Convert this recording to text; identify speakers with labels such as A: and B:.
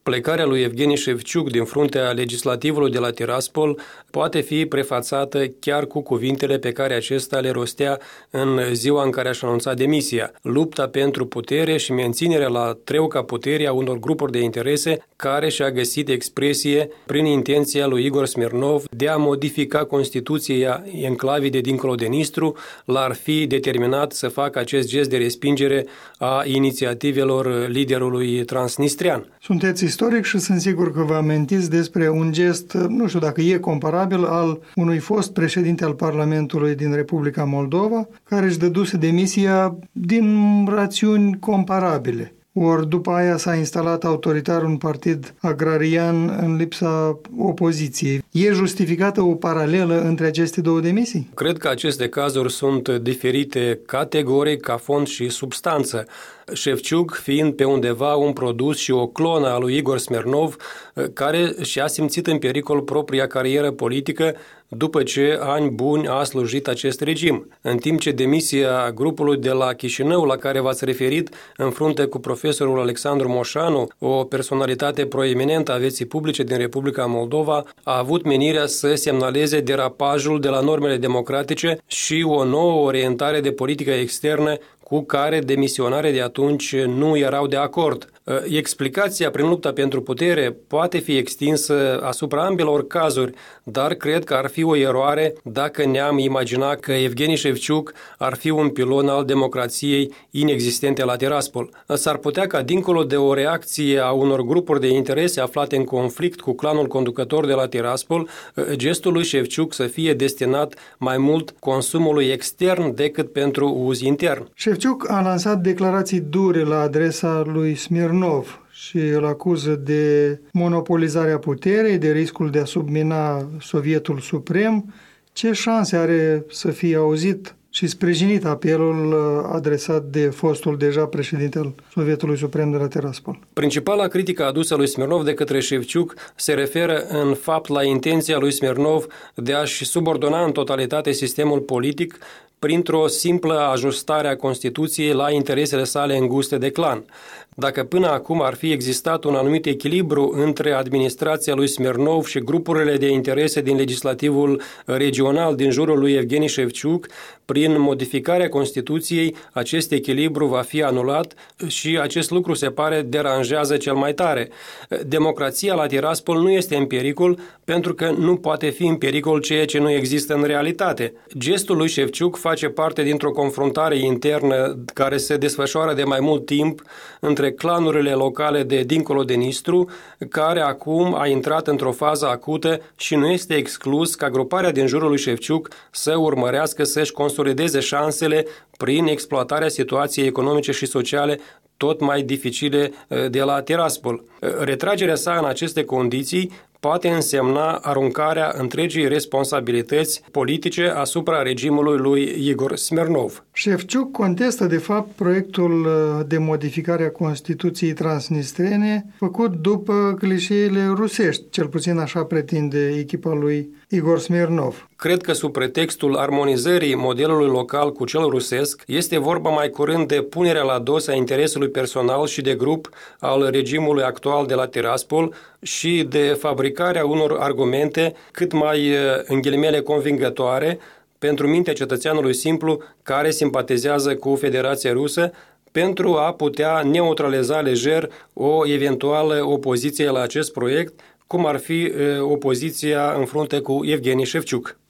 A: Plecarea lui Evgeni Șevciuc din fruntea legislativului de la Tiraspol poate fi prefațată chiar cu cuvintele pe care acesta le rostea în ziua în care a anunțat demisia: lupta pentru putere și menținerea la treuca puterii a unor grupuri de interese care și-a găsit expresie prin intenția lui Igor Smirnov de a modifica Constituția enclavei de dincolo de Nistru, l-ar fi determinat să facă acest gest de respingere a inițiativelor liderului transnistrian.
B: Sunteți istoric și sunt sigur că vă amintiți despre un gest, nu știu dacă e comparabil, al unui fost președinte al Parlamentului din Republica Moldova, care își dăduse demisia din rațiuni comparabile. Ori după aia s-a instalat autoritar un partid agrarian în lipsa opoziției. E justificată o paralelă între aceste două demisii?
A: Cred că aceste cazuri sunt diferite categoric, ca fond și substanță. Șevciuc fiind pe undeva un produs și o clonă a lui Igor Smirnov, care și-a simțit în pericol propria carieră politică după ce ani buni a slujit acest regim. În timp ce demisia grupului de la Chișinău, la care v-ați referit, în frunte cu profesorul Alexandru Moșanu, o personalitate proeminentă a vieții publice din Republica Moldova, a avut menirea să semnaleze derapajul de la normele democratice și o nouă orientare de politică externă cu care demisionarii de atunci nu erau de acord. Explicația prin lupta pentru putere poate fi extinsă asupra ambelor cazuri, dar cred că ar fi o eroare dacă ne-am imagina că Evgeni Șevciuc ar fi un pilon al democrației inexistente la Tiraspol. S-ar putea ca, dincolo de o reacție a unor grupuri de interese aflate în conflict cu clanul conducător de la Tiraspol, gestul lui Șevciuc să fie destinat mai mult consumului extern decât pentru uz intern.
B: Șevciuc a lansat declarații dure la adresa lui Smirnov și îl acuză de monopolizarea puterii, de riscul de a submina Sovietul Suprem. Ce șanse are să fie auzit și sprijinit apelul adresat de fostul deja președinte al Sovietului Suprem de la Tiraspol?
A: Principala critică adusă lui Smirnov de către Șevciuc se referă în fapt la intenția lui Smirnov de a-și subordona în totalitate sistemul politic printr-o simplă ajustare a Constituției la interesele sale înguste de clan. Dacă până acum ar fi existat un anumit echilibru între administrația lui Smirnov și grupurile de interese din legislativul regional din jurul lui Evgeni Șevciuc, prin modificarea Constituției, acest echilibru va fi anulat și acest lucru se pare deranjează cel mai tare. Democrația la Tiraspol nu este în pericol pentru că nu poate fi în pericol ceea ce nu există în realitate. Gestul lui Șevciuc face parte dintr-o confruntare internă care se desfășoară de mai mult timp între clanurile locale de dincolo de Nistru, care acum a intrat într-o fază acută și nu este exclus ca gruparea din jurul lui Șevciuc să urmărească să-și consolideze șansele prin exploatarea situației economice și sociale tot mai dificile de la Tiraspol. Retragerea sa în aceste condiții poate însemna aruncarea întregii responsabilități politice asupra regimului lui Igor Smirnov.
B: Șevciuc contestă, de fapt, proiectul de modificare a Constituției transnistrene făcut după clișeele rusești, cel puțin așa pretinde echipa lui Igor Smirnov.
A: Cred că sub pretextul armonizării modelului local cu cel rusesc, este vorba mai curând de punerea la dos a interesului personal și de grup al regimului actual de la Tiraspol și de fabricarea unor argumente cât mai, în ghilimele, convingătoare pentru mintea cetățeanului simplu care simpatizează cu Federația Rusă, pentru a putea neutraliza lejer o eventuală opoziție la acest proiect, cum ar fi opoziția în frunte cu Evgeni Șevciuc.